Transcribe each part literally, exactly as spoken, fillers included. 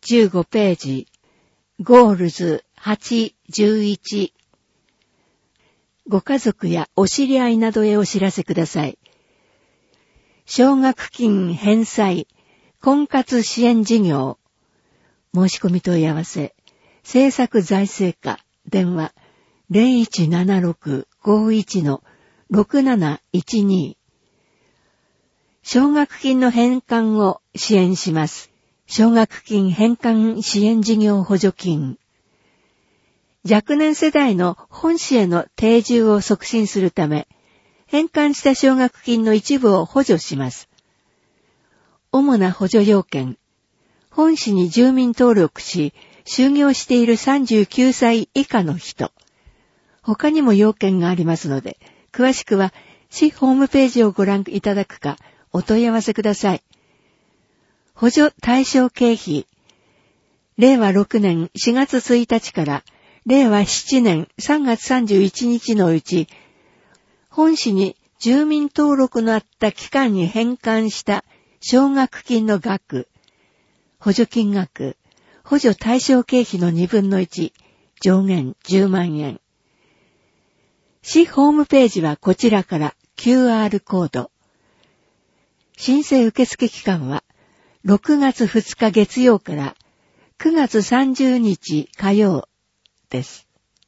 じゅうごページ、ゴールズはち、じゅういち。ご家族やお知り合いなどへお知らせください。奨学金返済、婚活支援事業。申し込み問い合わせ、政策財政課、電話 ゼロいちななろく ごいち ろくなないちに。奨学金の返還を支援します。奨学金返還支援事業補助金。若年世代の本市への定住を促進するため、返還した奨学金の一部を補助します。主な補助要件。本市に住民登録し、就業しているさんじゅうきゅうさい以下の人。他にも要件がありますので、詳しくは市ホームページをご覧いただくか、お問い合わせください。補助対象経費。れいわろくねんしがつついたちかられいわしちねんさんがつさんじゅういちにちのうち、本市に住民登録のあった期間に返還した奨学金の額、補助金額、補助対象経費のにぶんのいち、上限じゅうまんえん。市ホームページはこちらから キューアール コード。申請受付期間はろくがつふつか月曜からくがつさんじゅうにち火曜です。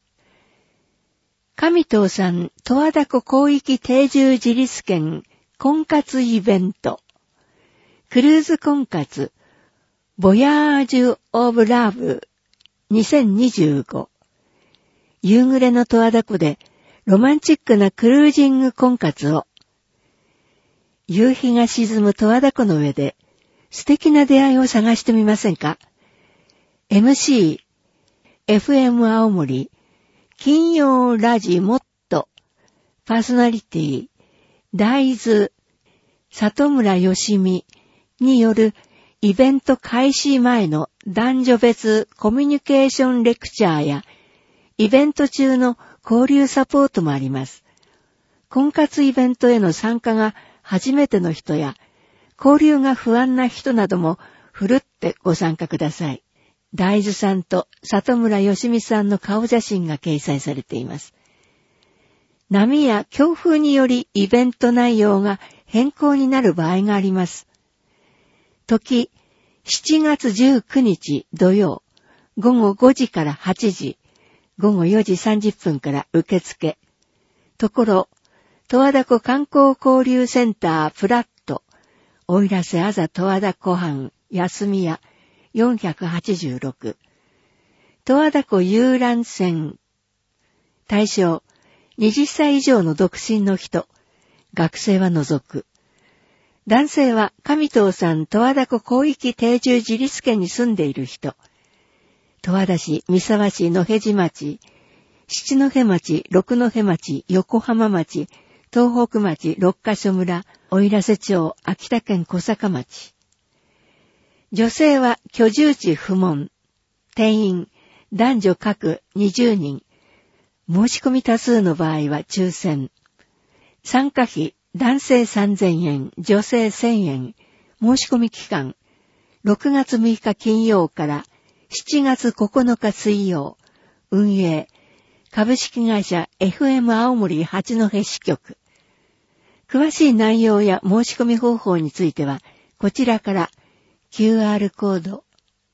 上藤さん十和田湖広域定住自立権婚活イベント。クルーズ婚活ボヤージュオブラブにせんにじゅうご。夕暮れの十和田湖でロマンチックなクルージング婚活を。夕日が沈む十和田湖の上で素敵な出会いを探してみませんか？ エムシー、エフエム 青森、金曜ラジモット、パーソナリティ、大豆、里村よしみによるイベント開始前の男女別コミュニケーションレクチャーやイベント中の交流サポートもあります。婚活イベントへの参加が初めての人や交流が不安な人などもふるってご参加ください。大豆さんと里村よしみさんの顔写真が掲載されています。波や強風によりイベント内容が変更になる場合があります。時、しちがつじゅうくにち土曜、ごごごじからはちじ、ごごよじさんじゅっぷんから受付。ところ、十和田湖観光交流センタープラット、奥入瀬あざ十和田湖畔休み屋よんひゃくはちじゅうろく。十和田湖遊覧船。対象、はたち以上の独身の人、学生は除く。男性は上藤さん十和田湖広域定住自立圏に住んでいる人。十和田市、三沢市、野辺地町、七戸町、六戸町、横浜町、東北町、六ヶ所村、奥入瀬町、秋田県小坂町。女性は居住地不問。定員、男女各にじゅうにん。申し込み多数の場合は抽選。参加費、男性さんぜんえん、女性せんえん。申し込み期間、ろくがつむいか金曜からしちがつここのか水曜。運営、株式会社 エフエム 青森八戸支局。詳しい内容や申し込み方法については、こちらから キューアール コード。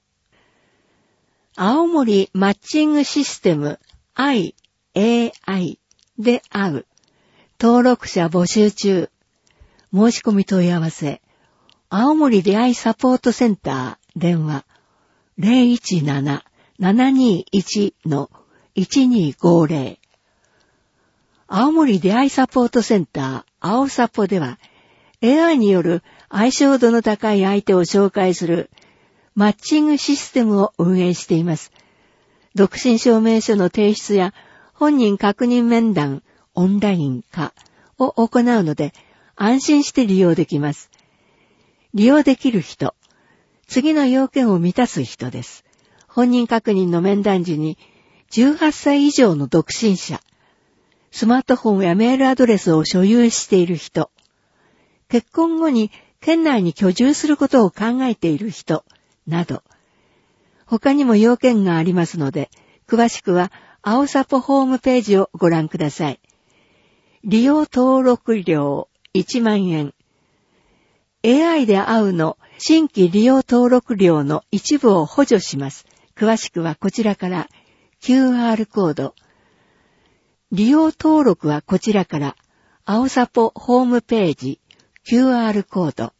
青森マッチングシステム アイエーアイ で会う。登録者募集中。申し込み問い合わせ。青森出会いサポートセンター電話 ゼロいちなな ななにいち いちにごゼロ。青森出会いサポートセンター青サポでは エーアイ による相性度の高い相手を紹介するマッチングシステムを運営しています。独身証明書の提出や本人確認面談、オンライン化を行うので安心して利用できます。利用できる人、次の要件を満たす人です。本人確認の面談時にじゅうはっさい以上の独身者、スマートフォンやメールアドレスを所有している人、結婚後に県内に居住することを考えている人など、 他にも要件がありますので、詳しくは青サポホームページをご覧ください。利用登録料いちまんえん。エーアイ で会うの新規利用登録料の一部を補助します。詳しくはこちらから キューアール コード。利用登録はこちらから青サポホームページ キューアール コード。